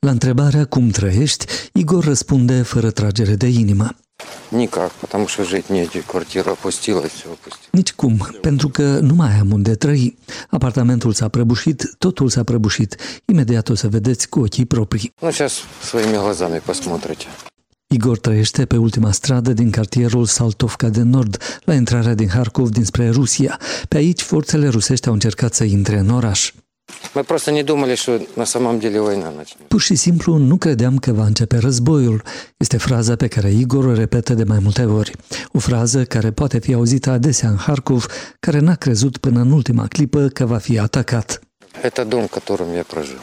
La întrebarea cum trăiești, Igor răspunde fără tragere de inimă. Никак, потому что жить негде, квартира опустилась, все опустилось. Nici cum, pentru că nu mai am unde trăi. Apartamentul s-a prăbușit, totul s-a prăbușit. Imediat o să vedeți cu ochii proprii. Ну, сейчас своими глазами посмотрите. Igor trăiește pe ultima stradă din cartierul Saltovka de Nord, la intrarea din Harkov dinspre Rusia. Pe aici, forțele rusești au încercat să intre în oraș. Мы просто не думали, что на самом деле война начнется. Pur și simplu nu credeam că va începe războiul. Este fraza pe care Igor o repetă de mai multe ori. O frază care poate fi auzită adesea în Harkov, care n-a crezut până în ultima clipă că va fi atacat. Это дом, в котором я прожил.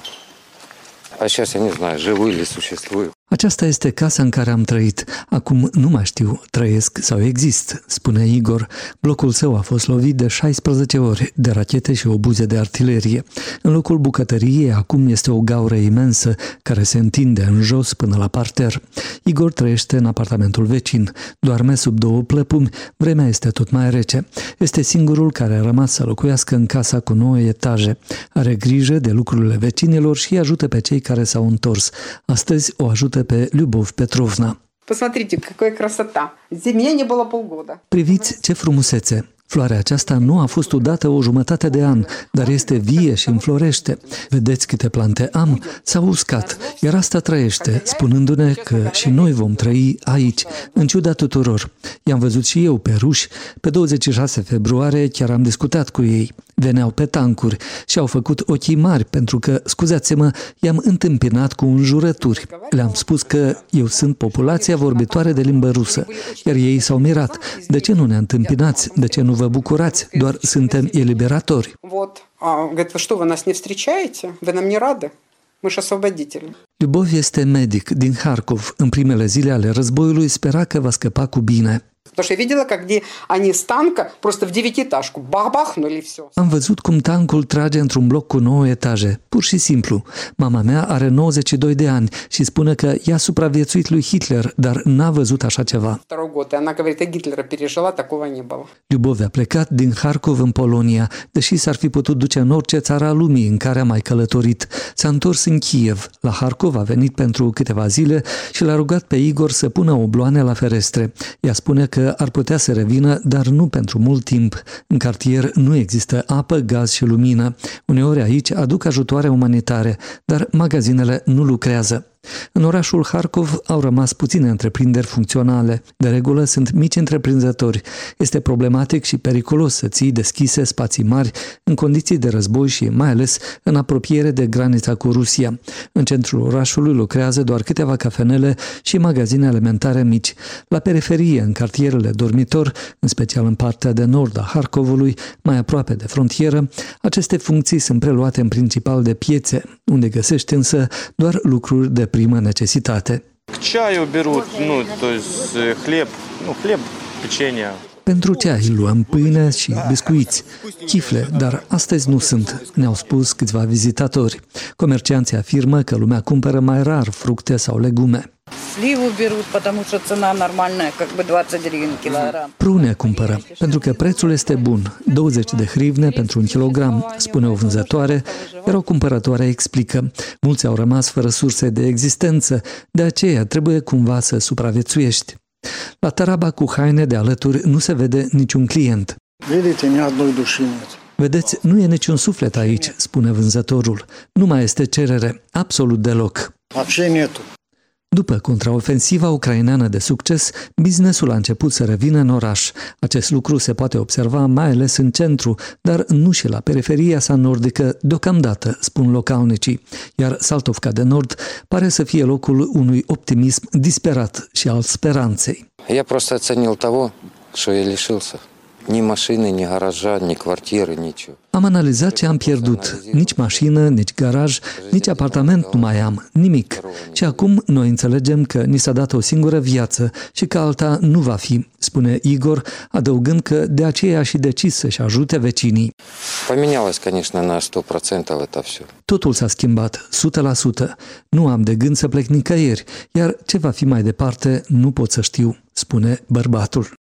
А сейчас я не знаю, живу или существую. Aceasta este casa în care am trăit. Acum nu mai știu, trăiesc sau exist, spune Igor. Blocul său a fost lovit de 16 ori de rachete și obuze de artilerie. În locul bucătăriei acum este o gaură imensă care se întinde în jos până la parter. Igor trăiește în apartamentul vecin. Doarme sub 2 plăpumi, vremea este tot mai rece. Este singurul care a rămas să locuiască în casa cu 9 etaje. Are grijă de lucrurile vecinilor și ajută pe cei care s-au întors. Astăzi o ajută pe Lyubov Petrovna. Посмотрите, какая красота. Зиме не было полгода. Priviți ce frumusețe! Floarea aceasta nu a fost udată o jumătate de an, dar este vie și înflorește. Vedeți câte plante am? S-au uscat, iar asta trăiește, spunându-ne că și noi vom trăi aici, în ciuda tuturor. I-am văzut și eu pe ruși. Pe 26 februarie chiar am discutat cu ei. Veneau pe tancuri și au făcut ochii mari pentru că, scuzați-mă, i-am întâmpinat cu înjurături. Le-am spus că eu sunt populația vorbitoare de limbă rusă, iar ei s-au mirat. De ce nu ne întâmpinați? De ce nu vă bucurați? Doar suntem eliberatori. Говорит, вы что, вы нас не встречаете? Вы нам не рады? Мы ж освободители. Lyubov este medic din Harkov. În primele zile ale războiului spera că va scăpa cu bine. Потому что я видела, как где они с танка просто в 9-этажку бахнули все. Am văzut cum tancul trage într-un bloc cu 9 etaje, pur și simplu. Mama mea are 92 de ani și spune că i-a supraviețuit lui Hitler, dar n-a văzut așa ceva. Второй год, и она говорит, я Гитлера пережила, такого не было. Lyubov a plecat din Harkov în Polonia, deși s-ar fi putut duce în orice țară a lumii în care a mai călătorit. S-a întors în Kiev. La Harkov a venit pentru câteva zile și l-a rugat pe Igor să pună obloane la ferestre. Ea spune că ar putea să revină, dar nu pentru mult timp. În cartier nu există apă, gaz și lumină. Uneori aici aduc ajutoare umanitare, dar magazinele nu lucrează. În orașul Harkov au rămas puține întreprinderi funcționale. De regulă sunt mici întreprinzători. Este problematic și periculos să ții deschise spații mari în condiții de război și mai ales în apropiere de granița cu Rusia. În centrul orașului lucrează doar câteva cafenele și magazine alimentare mici. La periferie, în cartierele dormitor, în special în partea de nord a Harkovului, mai aproape de frontieră, aceste funcții sunt preluate în principal de piețe, unde găsești însă doar lucruri de primă necesitate. К чаю берут, то есть хлеб, печенье. Pentru ceai luăm pâine și biscuiți, chifle, dar astăzi nu sunt, ne-au spus câțiva vizitatori. Comercianții afirmă că lumea cumpără mai rar fructe sau legume. Сливу берут, потому что цена нормальная, как бы 20 гривен килограмм. Prune cumpără, pentru că prețul este bun, 20 de hrivne pentru 1 kilogram, spune o vânzătoare, iar o cumpărătoare explică. Mulți au rămas fără surse de existență, de aceea trebuie cumva să supraviețuiești. La taraba cu haine de alături nu se vede niciun client. Vedeți, nu e niciun suflet aici, spune vânzătorul. Nu mai este cerere, absolut deloc. După contraofensiva ucraineană de succes, businessul a început să revină în oraș. Acest lucru se poate observa mai ales în centru, dar nu și la periferia sa nordică deocamdată, spun localnicii. Iar Saltovka de Nord pare să fie locul unui optimism disperat și al speranței. Я просто оценил того, что я лишился. Ни машины, ни гаража, ни квартиры, ничего. Am analizat ce am pierdut. Nici mașină, nici garaj, nici apartament nu mai am, nimic. Și acum noi înțelegem că ni s-a dat o singură viață și că alta nu va fi, spune Igor, adăugând că de aceea a și decis să-și ajute vecinii. Поменялось, конечно, на 100% это все. Totul s-a schimbat, 100%. Nu am de gând să plec nicăieri, iar ce va fi mai departe nu pot să știu, spune bărbatul.